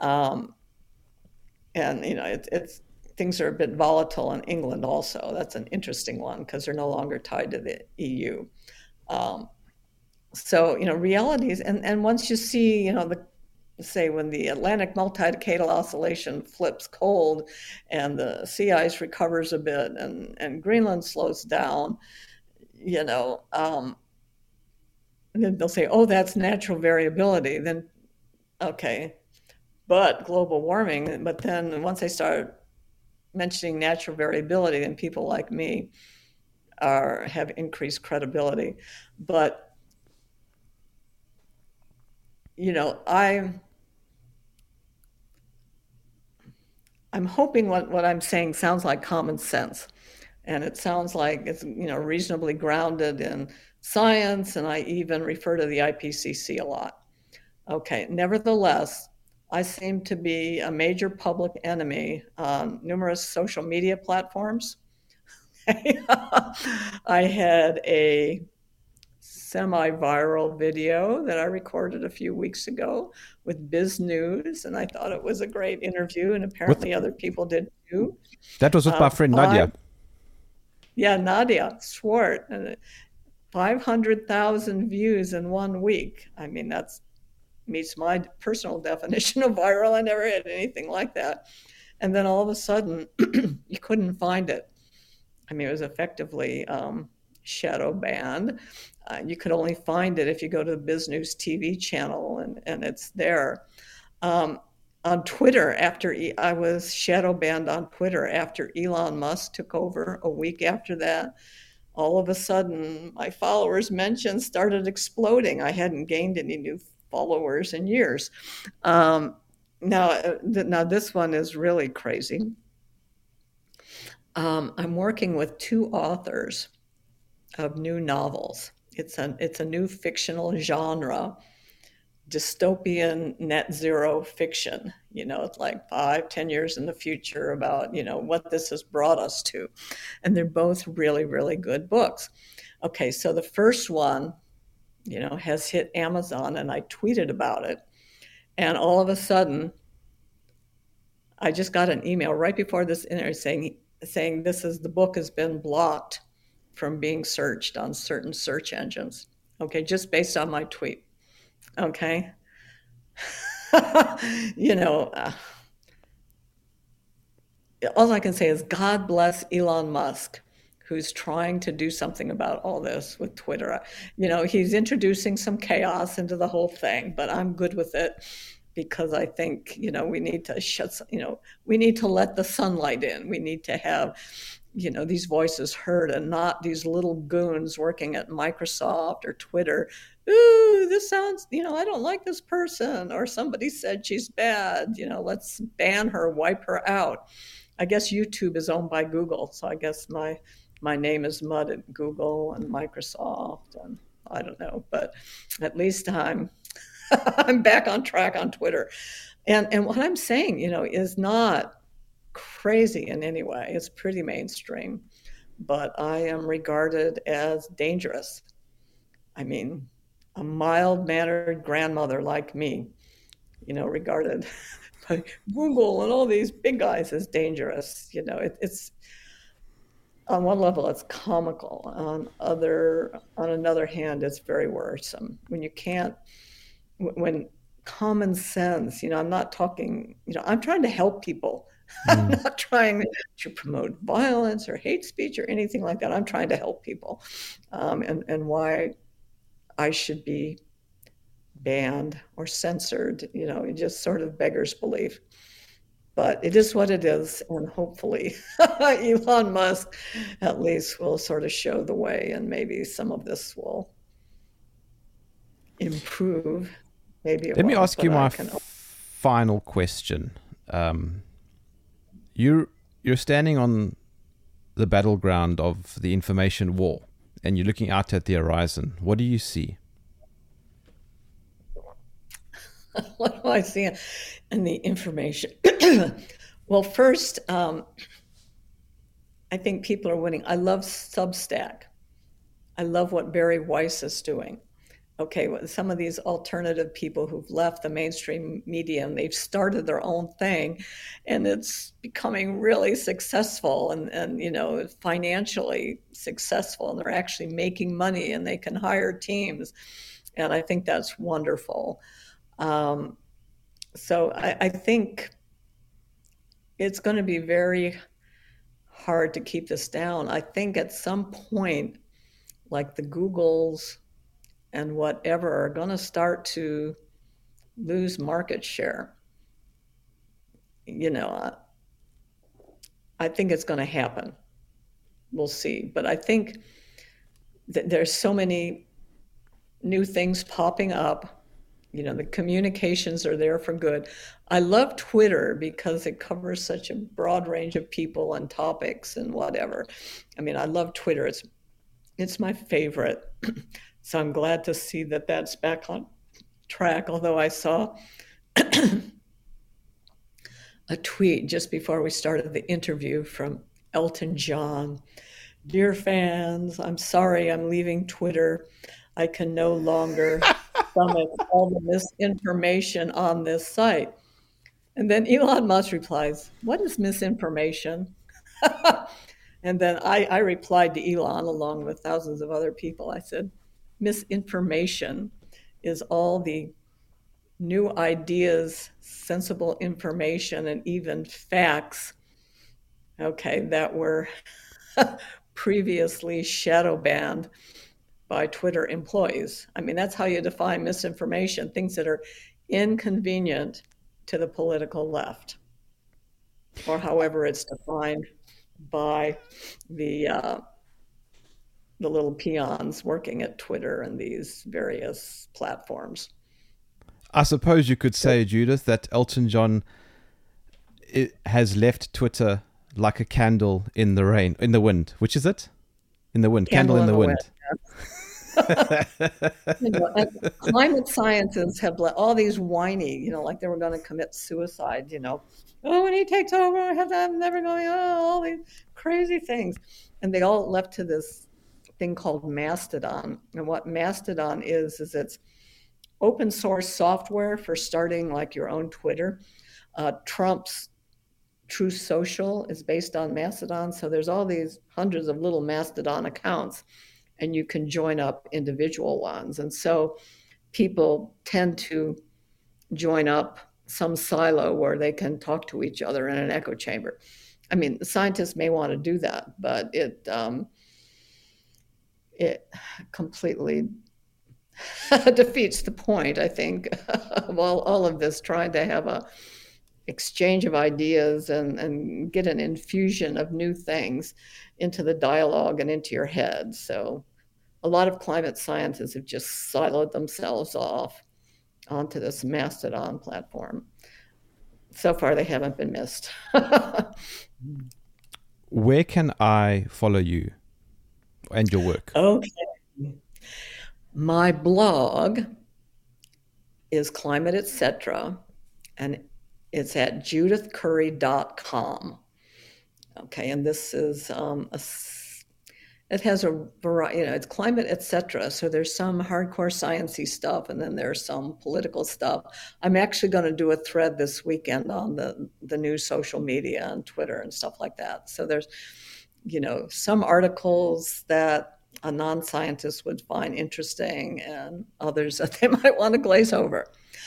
And, it's things are a bit volatile in England also. That's an interesting one because they're no longer tied to the EU. So, realities, and once you see, say when the Atlantic multi-decadal oscillation flips cold and the sea ice recovers a bit and Greenland slows down, you know, um, then they'll say, oh, that's natural variability. Then, okay, but global warming. But then once they start mentioning natural variability, then people like me have increased credibility. But, you know, I'm hoping what I'm saying sounds like common sense. And it sounds like it's, reasonably grounded in science. And I even refer to the IPCC a lot. Okay, nevertheless, I seem to be a major public enemy on numerous social media platforms. I had a semi-viral video that I recorded a few weeks ago with Biz News, and I thought it was a great interview, and With apparently other people did too. that was with my friend Nadia. Yeah, Nadia Swart, 500,000 views in 1 week. I mean, that's meets my personal definition of viral. I never had anything like that. And then all of a sudden, you couldn't find it. I mean, it was effectively shadow banned. You could only find it if you go to the Biz News TV channel, and it's there. On Twitter, I was shadow banned on Twitter after Elon Musk took over a week after that. All of a sudden, my followers mentions started exploding. I hadn't gained any new followers in years. Now this one is really crazy. I'm working with two authors of new novels. It's a new fictional genre, dystopian net zero fiction. It's like 5-10 years in the future about, what this has brought us to. And they're both really, really good books. Okay, so the first one, has hit Amazon, and I tweeted about it. And all of a sudden, I just got an email right before this interview saying the book has been blocked from being searched on certain search engines. Okay, just based on my tweet. Okay. All I can say is God bless Elon Musk, who's trying to do something about all this with Twitter. He's introducing some chaos into the whole thing, but I'm good with it because I think, we need to we need to let the sunlight in. We need to have, these voices heard and not these little goons working at Microsoft or Twitter. Ooh, this sounds, I don't like this person, or somebody said she's bad. Let's ban her, wipe her out. I guess YouTube is owned by Google, so I guess my name is mud at Google and Microsoft, and I don't know, but at least I'm back on track on Twitter. And what I'm saying, is not crazy in any way. It's pretty mainstream, but I am regarded as dangerous. I mean, a mild-mannered grandmother like me, regarded by Google and all these big guys as dangerous. It's on one level it's comical. On another hand, it's very worrisome when common sense. I'm not talking. I'm trying to help people. I'm not trying to promote violence or hate speech or anything like that. I'm trying to help people, and why I should be banned or censored. It just sort of beggars belief. But it is what it is, and hopefully Elon Musk at least will sort of show the way, and maybe some of this will improve. Maybe Let me ask you my final question. You're standing on the battleground of the information war, and you're looking out at the horizon. What do you see? What do I see in the information? Well, first, I think people are winning. I love Substack. I love what Barry Weiss is doing. Okay, well, some of these alternative people who've left the mainstream media and they've started their own thing, and it's becoming really successful and financially successful, and they're actually making money and they can hire teams. And I think that's wonderful. Um, so I think it's going to be very hard to keep this down. I think at some point, like the Googles and whatever are going to start to lose market share. You know, I think it's going to happen. We'll see. But I think that there's so many new things popping up. You know, the communications are there for good. I love Twitter because it covers such a broad range of people and topics and whatever. I mean, I love Twitter. It's my favorite. So I'm glad to see that that's back on track. Although I saw a tweet just before we started the interview from Elton John. Dear fans, I'm sorry I'm leaving Twitter. I can no longer stomach all the misinformation on this site. And then Elon Musk replies, what is misinformation? And then I replied to Elon along with thousands of other people. I said, misinformation is all the new ideas, sensible information, and even facts, okay, that were previously shadow banned by Twitter employees. I mean, that's how you define misinformation, things that are inconvenient to the political left, or however it's defined by the little peons working at Twitter and these various platforms. I suppose you could say, Judith, that Elton John has left Twitter like a candle in the rain, in the wind. Which is it? In the wind. Candle in the wind. And climate scientists have all these whiny, like they were going to commit suicide, oh, when he takes over, I have to have never going, all these crazy things. And they all left to this thing called Mastodon. And what Mastodon is it's open source software for starting like your own Twitter. Trump's Truth Social is based on Mastodon. So there's all these hundreds of little Mastodon accounts, and you can join up individual ones. And so people tend to join up some silo where they can talk to each other in an echo chamber. I mean, the scientists may want to do that, but it completely defeats the point, I think, of all of this, trying to have a exchange of ideas and get an infusion of new things into the dialogue and into your head. So a lot of climate scientists have just siloed themselves off onto this Mastodon platform. So far, they haven't been missed. Where can I follow you and your work? Okay. My blog is Climate Etc., and it's at judithcurry.com. Okay, and this is it has a variety, it's Climate Etc. So there's some hardcore sciencey stuff, and then there's some political stuff. I'm actually going to do a thread this weekend on the new social media and Twitter and stuff like that. So there's, some articles that a non-scientist would find interesting, and others that they might want to glaze over.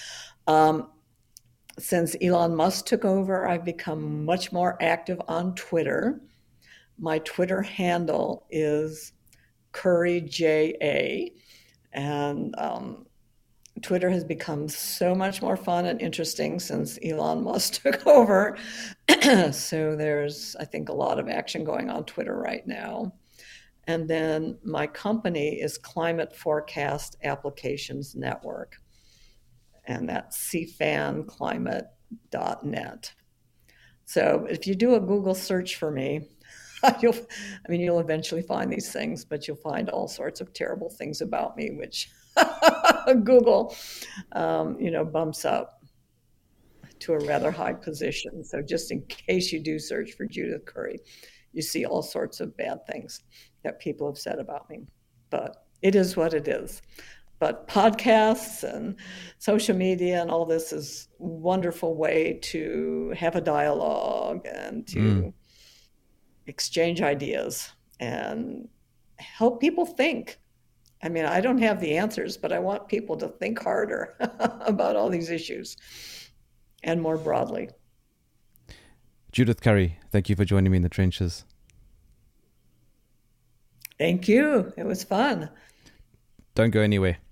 Since Elon Musk took over, I've become much more active on Twitter. My Twitter handle is CurryJA, and Twitter has become so much more fun and interesting since Elon Musk took over. So there's, I think, a lot of action going on Twitter right now. And then my company is Climate Forecast Applications Network, and that's cfanclimate.net. So if you do a Google search for me, you'll eventually find these things, but you'll find all sorts of terrible things about me, which Google, bumps up to a rather high position. So just in case you do search for Judith Curry, you see all sorts of bad things that people have said about me. But it is what it is. But podcasts and social media and all this is a wonderful way to have a dialogue and to exchange ideas and help people think I mean, I don't have the answers, but I want people to think harder about all these issues and more broadly. Judith Curry, thank you for joining me in the trenches. Thank you. It was fun. Don't go anywhere.